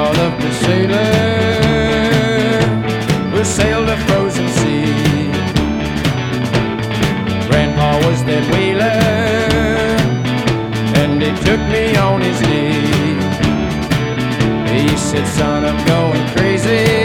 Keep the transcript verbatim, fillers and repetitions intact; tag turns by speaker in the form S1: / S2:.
S1: called up the sailor who sailed the frozen sea. Grandpa was that whaler, and he took me on his knee. He said, son, I'm going crazy.